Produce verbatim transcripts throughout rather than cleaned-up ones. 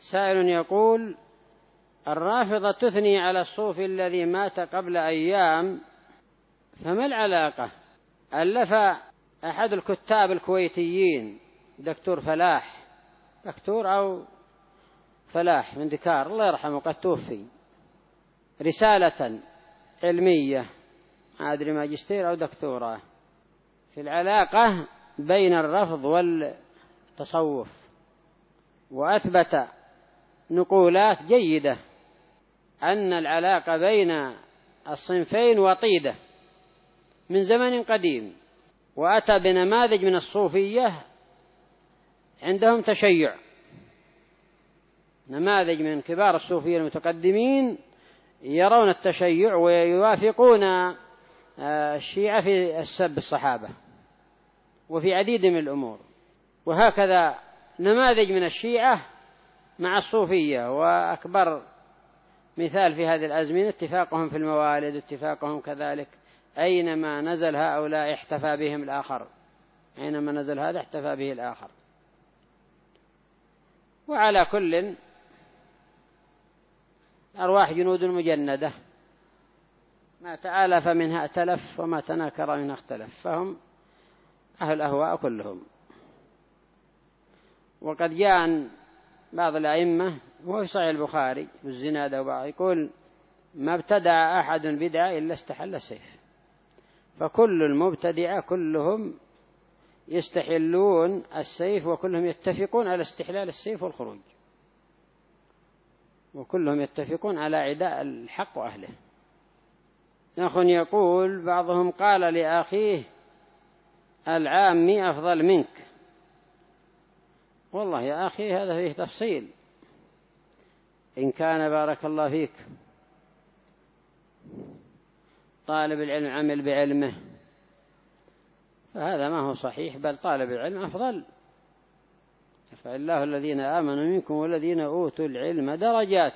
سائل يقول: الرافضة تثني على الصوفي الذي مات قبل أيام، فما العلاقة؟ ألف أحد الكتاب الكويتيين دكتور فلاح دكتور أو فلاح من دكار الله يرحمه قد توفي رسالة علمية، ما أدري ماجستير أو دكتوراه، في العلاقة بين الرفض والتصوف، وأثبت نقولات جيدة أن العلاقة بين الصنفين وطيدة من زمن قديم، وأتى بنماذج من الصوفية عندهم تشيع، نماذج من كبار الصوفية المتقدمين يرون التشيع ويوافقون الشيعة في السب الصحابة وفي عديد من الأمور، وهكذا نماذج من الشيعة مع الصوفية. وأكبر مثال في هذه الأزمنة اتفاقهم في الموالد، اتفاقهم كذلك أينما نزل هؤلاء احتفى بهم الآخر، أينما نزل هذا احتفى به الآخر. وعلى كل أرواح جنود مجندة، ما تآلف منها ائتلف وما تناكر منها اختلف، فهم أهل أهواء كلهم. وقد جاء بعض الأئمة وهو في صحيح البخاري والزناد وبعض يقول: ما ابتدع أحد بدعة إلا استحل السيف. فكل المبتدعة كلهم يستحلون السيف، وكلهم يتفقون على استحلال السيف والخروج، وكلهم يتفقون على عداء الحق وأهله. أخ يقول: بعضهم قال لأخيه العامي أفضل منك. والله يا أخي هذا فيه تفصيل، إن كان بارك الله فيك طالب العلم عمل بعلمه فهذا ما هو صحيح، بل طالب العلم أفضل. يرفع الله الذين آمنوا منكم والذين أوتوا العلم درجات.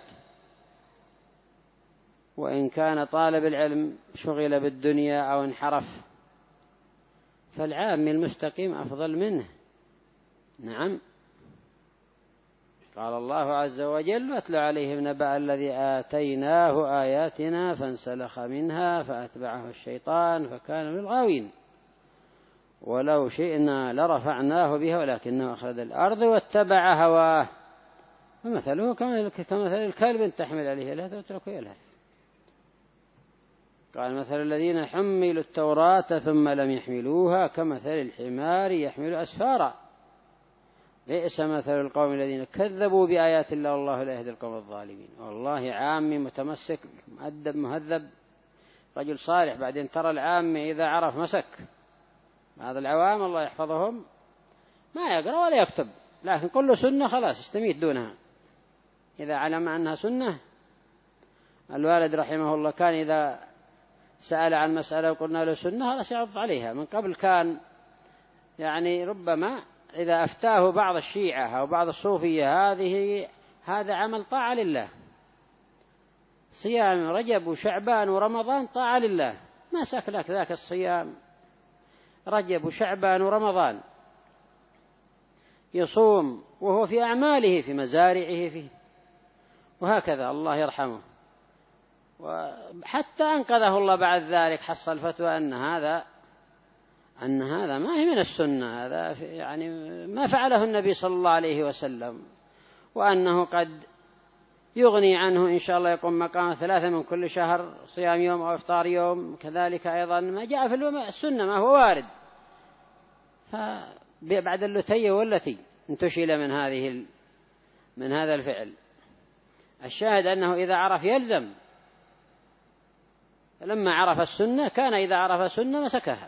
وإن كان طالب العلم شغل بالدنيا أو انحرف فالعام المستقيم أفضل منه. نعم، قال الله عز وجل: واتل عليهم نبأ الذي آتيناه آياتنا فانسلخ منها فأتبعه الشيطان فكان من الغاوين ولو شئنا لرفعناه بها ولكنه أخلد الأرض واتبع هواه فمثله كمثل الكلب إن تحمل عليه يلهث وتتركه يلهث. قال: مثل الذين حملوا التوراة ثم لم يحملوها كمثل الحمار يحمل أسفارا بئس مثل القوم الذين كذبوا بآيات الله والله لا يهدي القوم الظالمين. والله عامي متمسك مؤدب مهذب رجل صالح، بعدين ترى العامي إذا عرف مسك. هذا العوام الله يحفظهم ما يقرأ ولا يكتب، لكن كل سنة خلاص استميت دونها. إذا علم أنها سنة، الوالد رحمه الله كان إذا سأل عن مسألة وقلنا له سنة خلاص يعض عليها. من قبل كان يعني ربما إذا أفتاه بعض الشيعة أو بعض الصوفية هذه هذا عمل طاعة لله، صيام رجب وشعبان ورمضان طاعة لله، ما سكلك ذاك الصيام رجب وشعبان ورمضان، يصوم وهو في أعماله في مزارعه فيه، وهكذا الله يرحمه. وحتى أنقذه الله بعد ذلك، حصل فتوى أن هذا أن هذا ما هي من السنة، هذا يعني ما فعله النبي صلى الله عليه وسلم، وأنه قد يغني عنه إن شاء الله يقوم مقام ثلاثة من كل شهر، صيام يوم أو إفطار يوم، كذلك أيضا ما جاء في السنة ما هو وارد. فبعد اللتي والتي انتشل من هذه من هذا الفعل. الشاهد أنه إذا عرف يلزم، فلما عرف السنة كان إذا عرف السنة مسكها.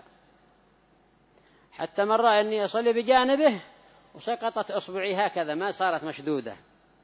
حتى مرة أني أصلي بجانبه وسقطت أصبعي هكذا ما صارت مشدودة،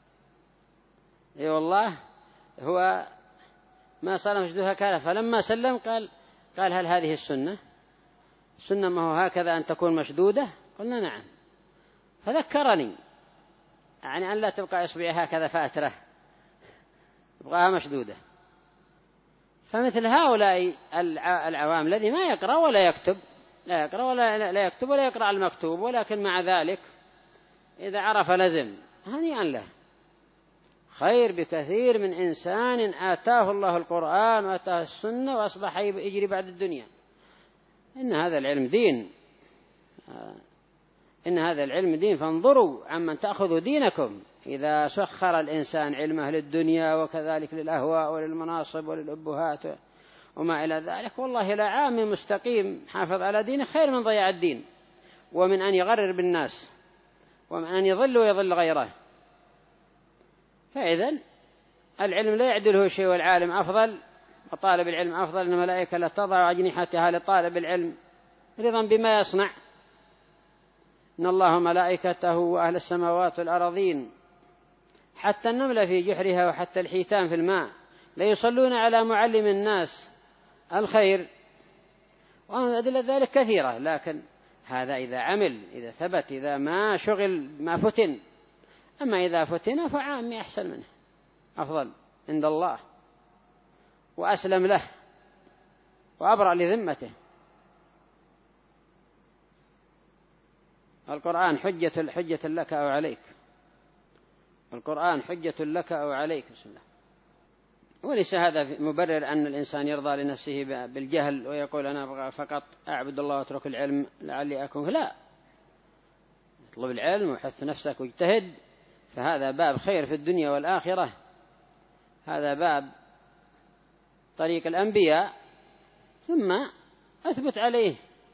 اي والله هو ما صار مشدودة هكذا. فلما سلم قال قال هل هذه السنة؟ السنة ما هو هكذا أن تكون مشدودة؟ قلنا نعم. فذكرني يعني أن لا تبقى أصبعي هكذا فأتره، تبقاها مشدودة. فمثل هؤلاء العوام الذي ما يقرأ ولا يكتب، لا يقرأ ولا لا يكتب ولا يقرأ المكتوب، ولكن مع ذلك إذا عرف لزم، هنيئا له. خير بكثير من إنسان آتاه الله القرآن وآتاه السنة وأصبح يجري بعد الدنيا. إن هذا العلم دين، إن هذا العلم دين، فانظروا عمن تأخذوا دينكم. إذا سخر الإنسان علمه للدنيا وكذلك للأهواء وللمناصب وللأبهات وما إلى ذلك، والله لا عام مستقيم حافظ على دينه خير من ضياع الدين، ومن أن يغرر بالناس، ومن أن يضل ويضل غيره. فإذن العلم لا يعدله شيء، والعالم أفضل وطالب العلم أفضل. إن الملائكة لا تضع أجنحتها لطالب العلم رضا بما يصنع. إن الله ملائكته وأهل السماوات والأرضين حتى النملة في جحرها وحتى الحيتان في الماء لا يصلون على معلم الناس الخير. وأدلة ذلك كثيرة، لكن هذا إذا عمل، إذا ثبت، إذا ما شغل ما فتن. أما إذا فتن فعامي أحسن منه، أفضل عند الله وأسلم له وأبرأ لذمته. القرآن حجة حجة لك أو عليك، القرآن حجة لك أو عليك. بسم الله. وليس هذا مبرر أن الإنسان يرضى لنفسه بالجهل ويقول أنا أبغى فقط أعبد الله وأترك العلم لعلي أكون. لا، اطلب العلم وحث نفسك واجتهد، فهذا باب خير في الدنيا والآخرة. هذا باب طريق الأنبياء، ثم أثبت عليه.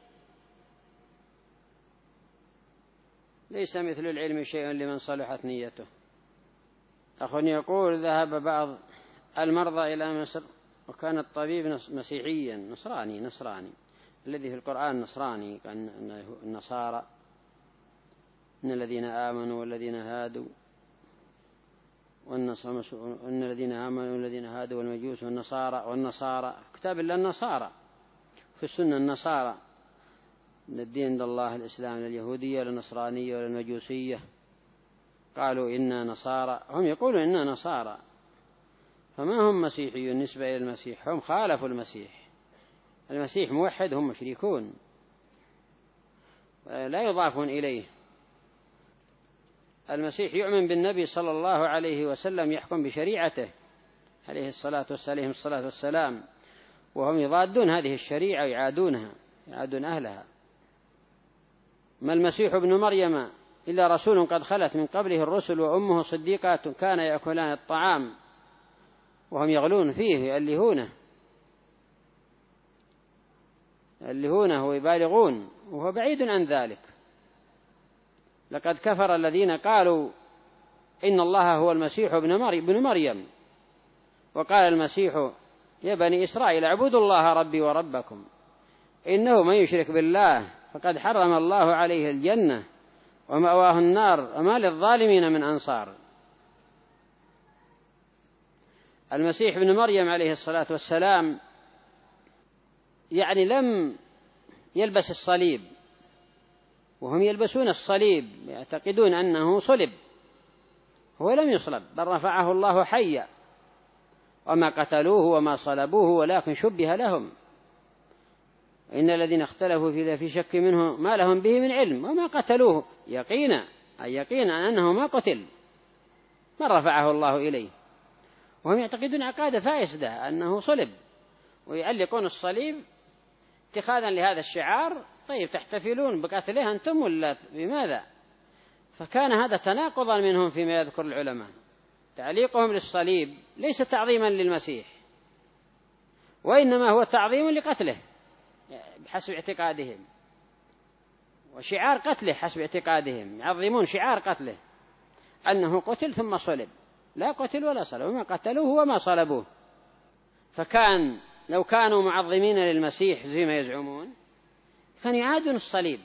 ليس مثل العلم شيء لمن صلحت نيته. أخ يقول ذهب بعض المرضى إلى مصر، وكان الطبيب مسيحيا نصراني نصراني الذي في القرآن نصراني، كان النصارى إن الذين آمنوا والذين هادوا وإن الذين آمنوا والذين هادوا والمجوس والنصارى والنصارى كتاب الله النصارى في السنة النصارى، إن الدين عند الله الإسلام، اليهودية والنصرانية والمجوسية. قالوا إنا نصارى، هم يقولون إنا نصارى، فما هم مسيحيون نسبة إلى المسيح، هم خالفوا المسيح. المسيح موحد، هم مشركون لا يضافون إليه. المسيح يؤمن بالنبي صلى الله عليه وسلم، يحكم بشريعته عليه الصلاة والسلام الصلاة والسلام، وهم يضادون هذه الشريعة ويعادونها، يعادون أهلها. ما المسيح ابن مريم إلا رسول قد خلت من قبله الرسل وأمه صديقة كان يأكلان الطعام، وهم يغلون فيه يألهونه يألهونه ويبالغون، وهو بعيد عن ذلك. لقد كفر الذين قالوا إن الله هو المسيح ابن مريم، وقال المسيح يا بني إسرائيل اعبدوا الله ربي وربكم إنه من يشرك بالله فقد حرم الله عليه الجنة ومأواه النار وما للظالمين من أنصار. المسيح ابن مريم عليه الصلاة والسلام يعني لم يلبس الصليب، وهم يلبسون الصليب يعتقدون أنه صلب، هو لم يصلب بل رفعه الله حيا، وما قتلوه وما صلبوه ولكن شبه لهم. إن الذين اختلفوا في في شك منه ما لهم به من علم، وما قتلوه يقينا، أي يقينا أنه ما قتل من رفعه الله إليه. وهم يعتقدون عقادة فاسدة أنه صلب، ويعلقون الصليب اتخاذا لهذا الشعار. طيب تحتفلون بقتله أنتم ولا بماذا؟ فكان هذا تناقضا منهم فيما يذكر العلماء. تعليقهم للصليب ليس تعظيما للمسيح، وإنما هو تعظيم لقتله بحسب اعتقادهم، وشعار قتله حسب اعتقادهم. يعظمون شعار قتله أنه قتل ثم صلب، لا قتل ولا صلب، وما قتلوه وما صلبوه. فكان لو كانوا معظمين للمسيح زي ما يزعمون كان يعادون الصليب،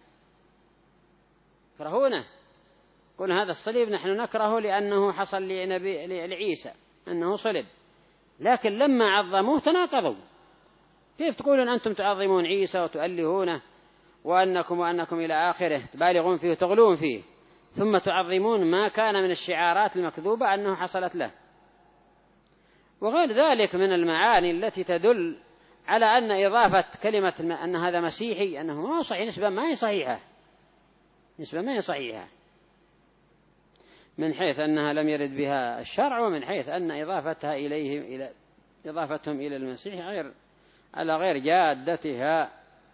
يكرهونه، يقول هذا الصليب نحن نكرهه لأنه حصل لنبي لعيسى أنه صلب. لكن لما عظموه تناقضوا. كيف تقولون أنتم تعظمون عيسى وتؤلهونه وأنكم وأنكم إلى آخره تبالغون فيه وتغلون فيه، ثم تعظمون ما كان من الشعارات المكذوبة أنه حصلت له، وغير ذلك من المعاني التي تدل على أن إضافة كلمة أن هذا مسيحي أنه ما صحيح، نسبة ما هي صحيحة، نسبة ما هي صحيحة. من حيث أنها لم يرد بها الشرع، ومن حيث أن إضافتها إليهم إلى إضافتهم إلى المسيح غير على غير جادتها.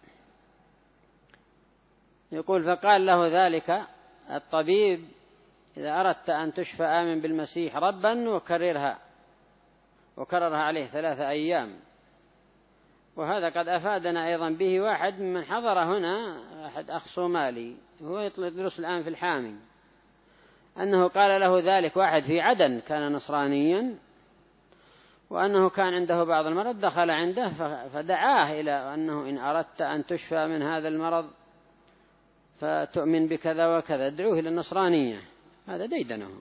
يقول فقال له ذلك الطبيب إذا أردت أن تشفى آمن بالمسيح ربا وكررها وكررها عليه ثلاثة أيام. وهذا قد أفادنا أيضا به واحد من حضر هنا، أحد أخ صومالي هو يدرس الآن في الحامي، أنه قال له ذلك واحد في عدن كان نصرانيا، وأنه كان عنده بعض المرض، دخل عنده فدعاه إلى أنه إن أردت أن تشفى من هذا المرض فتؤمن بكذا وكذا، ادعوه إلى النصرانية. هذا ديدنهم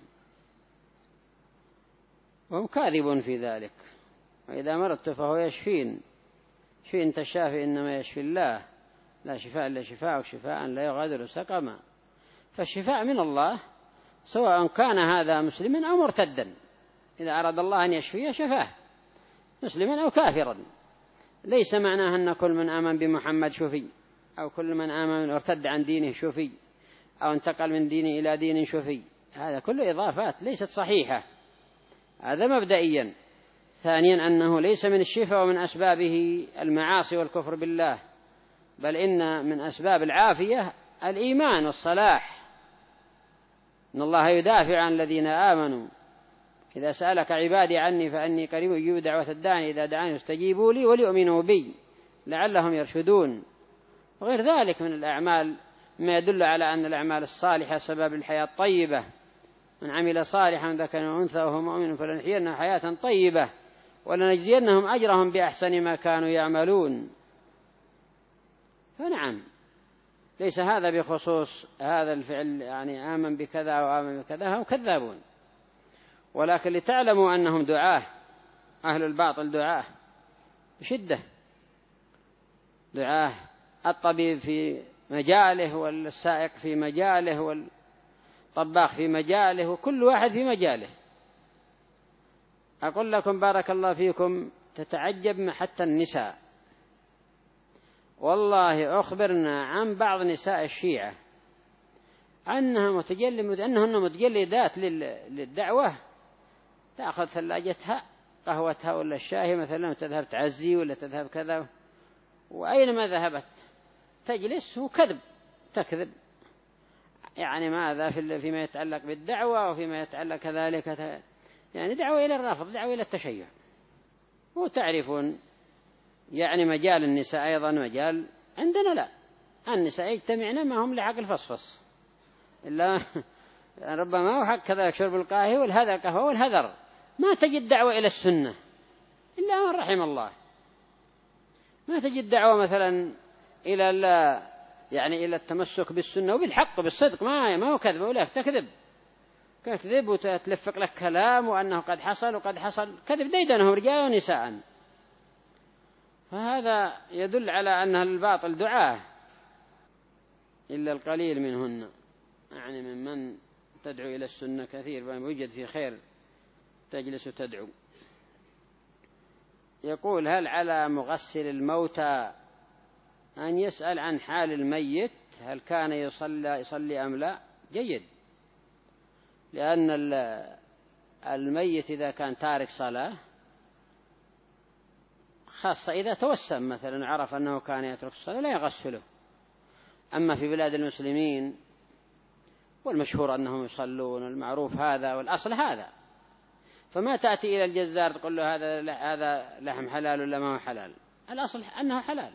وهم كاذب في ذلك. وإذا مرضت فهو يشفين، شفي أنت الشافي إنما يشفي الله، لا شفاء إلا شفاءك شفاء لا يغادر سقما. فالشفاء من الله سواء كان هذا مسلما أو مرتدا، إذا أراد الله أن يشفيه شفاه مسلما أو كافرا. ليس معناه أن كل من آمن بمحمد شفي، أو كل من آمن وارتد عن دينه شفي، أو انتقل من دينه إلى دين شفي. هذا كله إضافات ليست صحيحة، هذا مبدئيا. ثانيا أنه ليس من الشفاء ومن أسبابه المعاصي والكفر بالله، بل إن من أسباب العافية الإيمان والصلاح. إن الله يدافع عن الذين آمنوا، إذا سألك عبادي عني فأني قريب أجيب دعوة الداعي إذا دعاني استجيبوا لي وليؤمنوا بي لعلهم يرشدون. وغير ذلك من الأعمال ما يدل على أن الأعمال الصالحة سبب الحياة الطيبة. من عمل صالحا ذكر وأنثى وهو مؤمن فلنحيينه حياة طيبة ولنجزينهم أجرهم بأحسن ما كانوا يعملون. فنعم ليس هذا بخصوص هذا الفعل، يعني آمن بكذا أو آمن بكذا هم كذابون، ولكن لتعلموا أنهم دعاة، أهل الباطل دعاة بشدة، دعاة. الطبيب في مجاله، والسائق في مجاله، والطباخ في مجاله، وكل واحد في مجاله. أقول لكم بارك الله فيكم تتعجب حتى النساء. والله أخبرنا عن بعض نساء الشيعة أنها متجلد أنهن متجلدات للدعوة، تأخذ ثلاجتها قهوتها ولا الشاي مثلا وتذهب تعزي ولا تذهب كذا، وأينما ذهبت تجلس وكذب تكذب، يعني ماذا فيما يتعلق بالدعوة وفيما يتعلق كذلك، يعني دعوة إلى الرافض، دعوة إلى التشيع. وتعرفون يعني مجال النساء أيضا مجال عندنا لا، النساء يجتمعن ما هم لحق الفصفص إلا ربما وحق كذلك شرب القهوة والهذا القهوة والهذر. ما تجد دعوة إلى السنة إلا من رحم الله، ما تجد دعوة مثلا إلى لا يعني إلى التمسك بالسنة وبالحق وبالصدق، ما ما هو كذب ولا تكذب كذب وتلفق لك كلام وأنه قد حصل وقد حصل، كذب ديدنه رجال ونساء. فهذا يدل على أن الباطل دعاة إلا القليل منهن، يعني ممن تدعو إلى السنة كثير ويوجد في خير تجلس تدعو. يقول هل على مغسل الموتى أن يسأل عن حال الميت هل كان يصلي, يصلي أم لا؟ جيد، لأن الميت إذا كان تارك صلاة، خاصة إذا توسم مثلا عرف أنه كان يترك الصلاة لا يغسله. أما في بلاد المسلمين والمشهور أنهم يصلون المعروف هذا والأصل هذا، فما تأتي إلى الجزار تقول له هذا هذا لحم حلال ولا ما هو حلال، الأصل أنه حلال،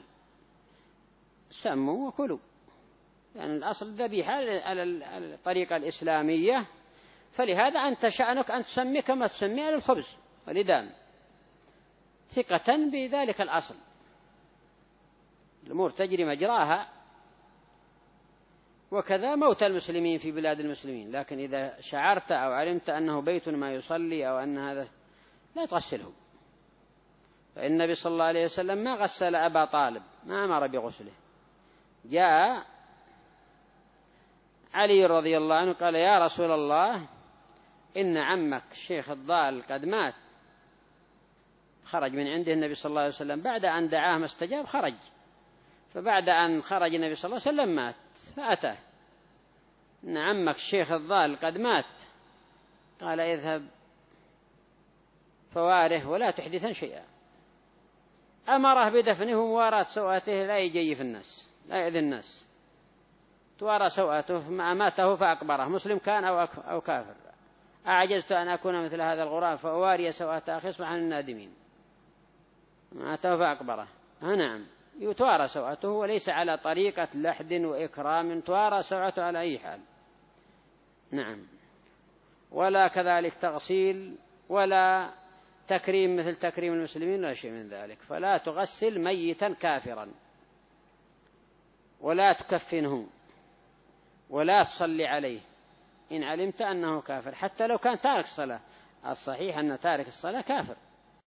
سموا وكلوا، يعني الأصل الذبيحة على الطريقة الإسلامية. فلهذا أنت شأنك أن تسمي كما تسمي على الخبز والإدام ثقة بذلك الأصل، الأمور تجري مجراها. وكذا موت المسلمين في بلاد المسلمين، لكن إذا شعرت أو علمت أنه بيت ما يصلي أو أن هذا لا تغسله. فإن النبي صلى الله عليه وسلم ما غسل أبا طالب، ما أمر بغسله. جاء علي رضي الله عنه قال يا رسول الله إن عمك الشيخ الضال قد مات. خرج من عنده النبي صلى الله عليه وسلم بعد أن دعاه ما استجاب، خرج، فبعد أن خرج النبي صلى الله عليه وسلم مات، فأتاه إن عمك الشيخ الضال قد مات قال اذهب فواره ولا تحدثن شيئا. أمره بدفنه ومواراة سوءته لا يجي في الناس، لا يؤذي الناس، توارى سوءته ما أماته فأقبره، مسلم كان أو, أو كافر. أعجزت أن أكون مثل هذا الغراب فأواري سوءة أخي أصبح عن النادمين. ماته فأقبره. نعم يتوارى سوءته وليس على طريقة لحد وإكرام، توارى سوءته على أي حال. نعم. ولا كذلك تغسيل ولا تكريم مثل تكريم المسلمين ولا شيء من ذلك. فلا تغسل ميتا كافرا ولا تكفنه ولا تصلي عليه إن علمت أنه كافر، حتى لو كان تارك الصلاة. الصحيح أن تارك الصلاة كافر.